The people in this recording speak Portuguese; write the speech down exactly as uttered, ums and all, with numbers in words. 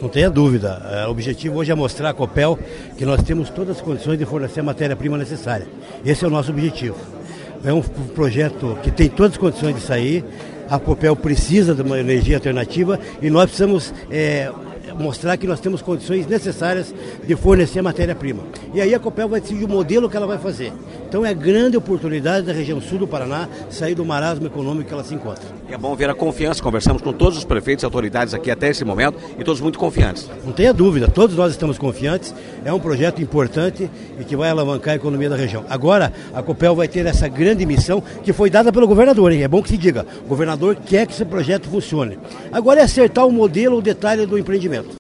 Não tenha dúvida. O objetivo hoje é mostrar à Copel que nós temos todas as condições de fornecer a matéria-prima necessária. Esse é o nosso objetivo. É um projeto que tem todas as condições de sair. A Copel precisa de uma energia alternativa e nós precisamos é, mostrar que nós temos condições necessárias de fornecer a matéria-prima. E aí a Copel vai decidir o modelo que ela vai fazer. Então é grande oportunidade da região sul do Paraná sair do marasmo econômico que ela se encontra. É bom ver a confiança, conversamos com todos os prefeitos e autoridades aqui até esse momento e todos muito confiantes. Não tenha dúvida, todos nós estamos confiantes, é um projeto importante e que vai alavancar a economia da região. Agora a Copel vai ter essa grande missão que foi dada pelo governador, hein? É bom que se diga, o governador quer que esse projeto funcione. Agora é acertar o modelo, o detalhe do empreendimento.